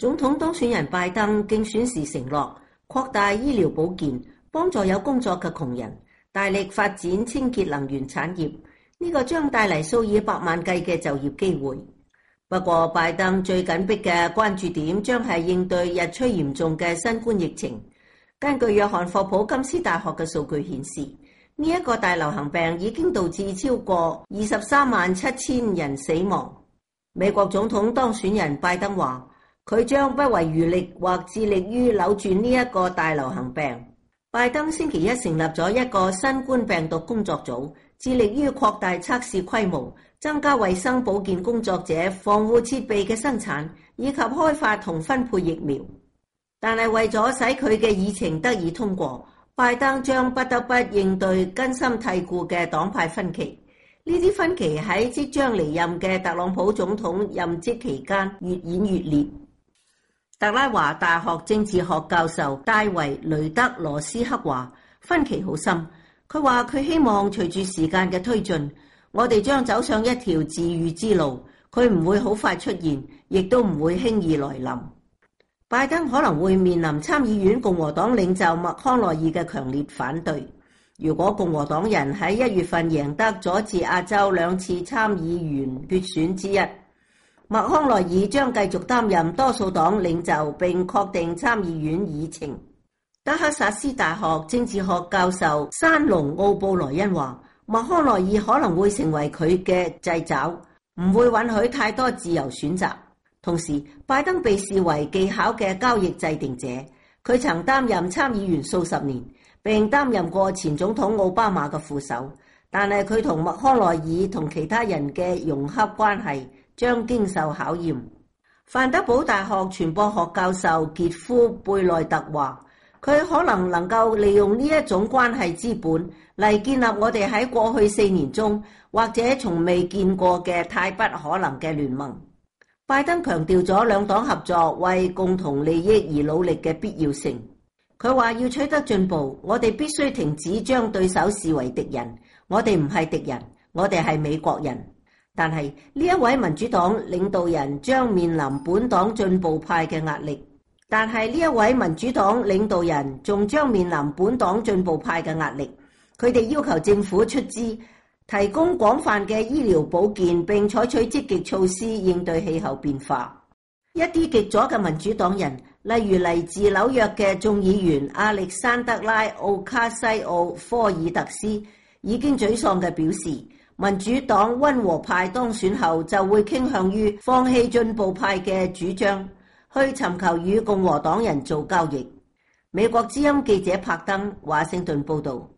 總統當選人拜登競選時承諾擴大醫療保健，幫助有工作嘅窮人，大力發展清潔能源產業，呢個將帶嚟數以百萬計嘅就業機會。不過，拜登最緊迫嘅關注點將係應對日趨嚴重嘅新冠疫情。根據約翰霍普金斯大學嘅數據顯示，呢一個大流行病已經導致超過237000人死亡。美國總統當選人拜登話，佢將不遺餘力或致力於扭轉呢一個大流行病。拜登星期一成立咗一個新冠病毒工作組，致力於擴大測試規模，增加衛生保健工作者防護設備嘅生產，以及開發同分配疫苗。但係為咗使佢嘅議程得以通過，拜登將不得不應對根深蒂固嘅黨派分歧。呢啲分歧喺即將離任嘅特朗普總統任職期間越演越烈。特拉華大學政治學教授戴維雷德羅斯克話：分歧好深。佢話佢希望隨住時間嘅推進，我哋將走上一條治癒之路。佢唔會好快出現，亦都唔會輕易來臨。拜登可能會面臨參議院共和黨領袖麥康奈爾嘅強烈反對。如果共和黨人喺1月份贏得佐治亞州2次參議員決選之一，麥康奈爾將繼續擔任多數黨領袖並確定參議院議程。德克薩斯大學政治學教授山龍奧布萊恩話，麥康奈爾可能會成為佢嘅掣肘，唔會允許太多自由選擇。同時，拜登被視為技巧嘅交易制定者，佢曾擔任參議員數十年，並擔任過前總統奧巴馬嘅副手。但係佢同麥康奈爾同其他人嘅融洽關係將經受考驗。范德堡大學傳播學教授傑夫貝內特話，佢可能夠利用呢一種關係資本嚟建立我哋喺過去4年中或者從未見過嘅太不可能嘅聯盟。拜登強調咗兩黨合作為共同利益而努力嘅必要性。佢話要取得進步，我哋必須停止將對手視為敵人。我哋唔係敵人，我哋係美國人。但係呢一位民主黨領導人將面臨本黨進步派嘅壓力。但係呢一位民主黨領導人仲將面臨本黨進步派嘅壓力。佢哋要求政府出資提供廣泛嘅醫療保健，並採取積極措施應對氣候變化。一啲極左嘅民主黨人，例如嚟自紐約嘅眾議員亞歷山德拉奧卡西奧科爾特斯，已經沮喪地表示，民主黨溫和派當選後就會傾向於放棄進步派嘅主張，去尋求與共和黨人做交易。美國之音記者柏登華盛頓報道。